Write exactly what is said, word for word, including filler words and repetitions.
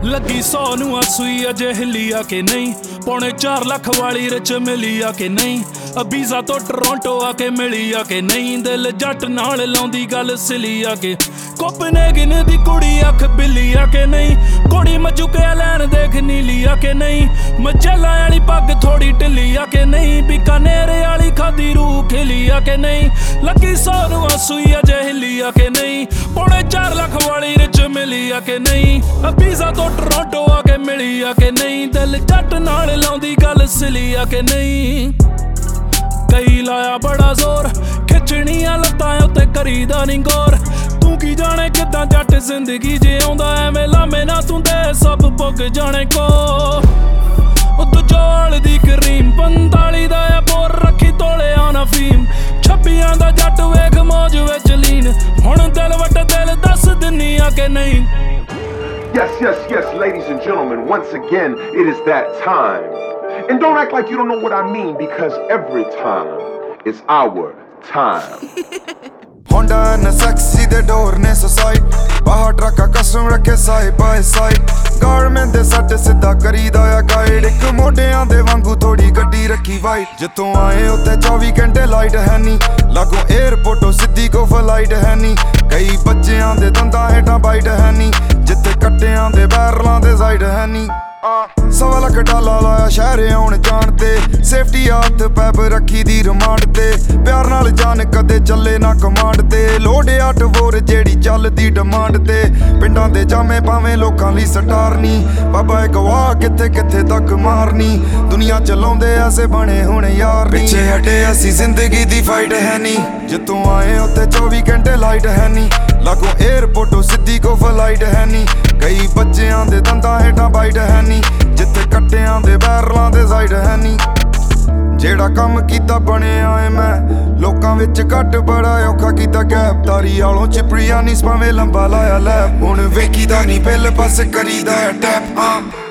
ਲੱਗੀ ਸੌ ਨੂੰ ਆ ਸੂਈ ਅਜੇ ਹਿੱਲੀ ਆ ਕਿ ਨਹੀਂ ਪੌਣੇ ਚਾਰ ਲੱਖ ਵਾਲੀ ਰਿਚ ਮਿਲੀ ਆ ਕਿ ਨਹੀਂ ਅਬੀਜ਼ਾ ਤੋਂ ਟੋਰਾਂਟੋ ਆ ਕੇ ਮਿਲੀ ਆ ਕਿ ਨਹੀਂ ਦਿਲ ਜੱਟ ਨਾਲ ਲਾਉਂਦੀ ਗੱਲ ਸਿਲੀ ਆ ਕਿ ਕੋਪਨਹੈਗਨ ਦੀ ਕੁੜੀ ਅੱਖ ਬਿੱਲੀ ਆ ਕਿ ਨਹੀਂ ਕੁੜੀ ਮੱਜੂ ਕੇ ਲੈਣ ਦੇਖ ਨੀਲੀ ਆ ਕਿ ਨਹੀਂ ਮਚਲਾ ਵਾਲੀ ਪੱਗ ਥੋੜੀ ਢਿੱਲੀ ਆ ਕਿ ਨਹੀਂ ਬੀਕਾਨੇਰ ਵਾਲੀ ਖਾਦੀ ਰੂਹ ਖਿਲੀ ਆ ਕਿ ਨਹੀਂ ਲੱਗੀ ਸੌ ਨੂੰ ਆ ਸੂਈ ਅਜੇ ਹਿੱਲੀ ਆ ਕਿ ਨਹੀਂ ਪੌਣੇ ਚਾਰ ਲੱਖ ਵਾਲੀ ਰਿਚ ਮਿਲੀ ਆ ਕਿ ਨਹੀਂ ਅਬੀਜ਼ਾ ਤੋਂ ਟੋਰਾਂਟੋ ਆ ਕੇ ਮਿਲੀ ਆ ਕਿ ਨਹੀਂ ਦਿਲ ਜੱਟ ਨਾਲ ਲਾਉਂਦੀ ਗੱਲ ਸਿਲੀ ਆ ਕਿ ਨਹੀਂ ਕਈ ਲਾਇਆ ਬੜਾ ਜ਼ੋਰ ਖਿੱਚਣੀਆਂ ਲੱਤਾਂ ਉੱਤੇ ਕਰੀਦਾ ਨੀ ਗੌਰ ਤੂੰ ਕੀ ਜਾਣੇ ਕਿੱਦਾਂ ਜੱਟ ਜ਼ਿੰਦਗੀ ਜਿਉਂਦਾ ਐਵੇਂ ਲਾਮੇ ਨਾ ਤੂੰ ਦੇ ਸਭ ਪੁੱਗ ਜਾਣੇ ਕੋ ਉਹ ਦੂਜੋਲ ਦੀ ਕਰੀਮ ਪੰਤਾਲੀ ਦਾ ਆ ਬੋਰ ਰੱਖੀ ਤੋਲਿਆ ਨਾ ਫੀਮ ਛੱਬੀਆਂ ਦਾ ਜੱਟ ਵੇਖ ਮੌਜ ਵਿੱਚ ਲੀਨ ਹੁਣ ਦਿਲ ਵੱਟ ਦਿਲ ਦੱਸ ਦਿੰਨੀ ਆ ਕਿ ਨਹੀਂ Yes, yes, yes, ladies and gentlemen, once again, it is that time. And don't act like you don't know what I mean, because every time is our time. Honda and a sexy, the door ne society. Bahar truck a custom rakhe side by side. Garment de sat ਸਿੱਧਾ ਕਰੀਦਾ ਆ guide ਇੱਕ ਮੋਢਿਆਂ ਦੇ ਵਾਂਗੂ ਥੋੜੀ ਗੱਡੀ ਰੱਖੀ ਵਾਈਟ ਜਿੱਥੋਂ ਆਏ ਉੱਥੇ ਚੌਵੀ ਘੰਟੇ ਲਾਈਟ ਹੈ ਨੀ ਲਾਗੋ 에어ਪੋਰਟੋਂ ਸਿੱਧੀ ਕੋ ਫਲਾਈਟ ਹੈ ਨੀ ਕਈ ਬੱਚਿਆਂ ਦੇ ਦੰਦਾਂ ਹੇਠਾਂ ਬਾਈਟ ਹੈ ਨੀ ਜਿੱਥੇ ਕੱਟਿਆਂ ਦੇ ਬੈਰਲਾਂ ਦੇ ਸਾਈਡ ਹੈ ਨੀ ਸਵਾ ਲੱਖ ਡਾਲਾ ਲਾਇਆ ਸ਼ਹਿਰ ਆਉਣ ਜਾਣ ਤੇ ਸੇਫਟੀ ਹੱਥ ਪੈਪ ਰੱਖੀ ਦੀ ਰਿਮਾਂਡ ਤੇ ਪਿਆਰ ਨਾਲ ਜਾਨ ਕਦੇ ਚੱਲੇ ਨਾ ਕਮਾਂਡ ਤੇ ਲੋਡ ਅੱਠ ਵੋਰ ਜਿਹੜੀ ਚੱਲਦੀ ਡਿਮਾਂਡ ਤੇ ਪਿੰਡਾਂ ਦੇ ਜਾਮੇ ਪਾਵੇਂ ਲੋਕਾਂ ਲਈ ਸਟਾਰਨੀ ਬਾਬਾ ਇਹ ਗਵਾਹ ਕਿੱਥੇ ਕਿੱਥੇ ਤੱਕ ਮਾਰਨੀ ਦੁਨੀਆ ਚਲਾਉਂਦੇ ਐਸੇ ਬਣੇ ਹੁਣ ਯਾਰ ਨੀ ਪਿੱਛੇ ਹਟੇ ਅਸੀਂ ਜ਼ਿੰਦਗੀ ਦੀ ਫਾਈਟ ਹੈ ਨੀ ਜਿੱਥੋਂ ਆਏ ਉੱਥੇ ਚੌਵੀ ਘੰਟੇ ਲਾਈਟ ਹੈ ਨੀ ਲਾਗੋ 에어ਪੋਰਟੋਂ ਸਿੱਧੀ ਕੋ ਫਲਾਈਟ ਹੈ ਨੀ ਕਈ ਬੱਚਿਆਂ ਦੇ ਦੰਦਾਂ ਹੇਠਾਂ ਬਾਈਟ ਹੈ ਨੀ ਜਿੱਥੇ ਕੱਟਿਆਂ ਦੇ ਬੈਰਲਾਂ ਦੇ ਸਾਈਡ ਹੈ ਨੀ ਜਿਹੜਾ ਕੰਮ ਕੀਤਾ ਬਣਿਆ ਏ ਮੈਂ ਲੋਕਾਂ ਵਿੱਚ ਘੱਟ ਬੜਾ ਔਖਾ ਕੀਤਾ ਗੈਪਦਾਰੀ ਵਾਲੋਂ ਚਿਪੜੀਆਂ ਨੀ ਭਾਵੇਂ ਲੰਬਾ ਲਾਇਆ ਲੈ ਹੁਣ ਵੇਖੀਦਾ ਨੀ ਬਿੱਲ ਬਸ ਕਰੀਦਾ ਟੈਪ ਆ